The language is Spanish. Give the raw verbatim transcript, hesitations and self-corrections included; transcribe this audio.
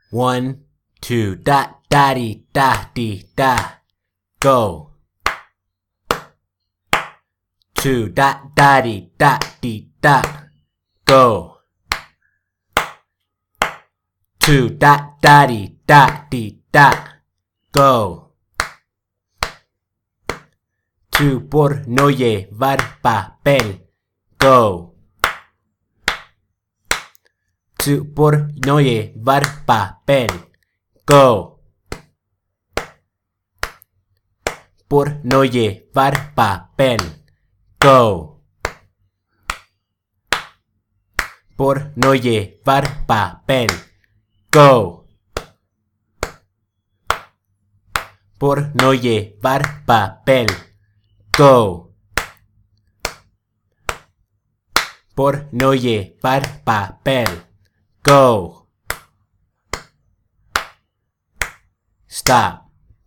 One, two, da, da, di, da, di, da. Go. Two, da, da, di, da, di, da. Go. Two, da, da, di, da, di, da. Go. Two, por no llevar papel. Go. Two, por no llevar papel. Go. Por no llevar papel. Go. Por no llevar papel. Go. Por no llevar papel. Go. Por no llevar papel. Go. Stop.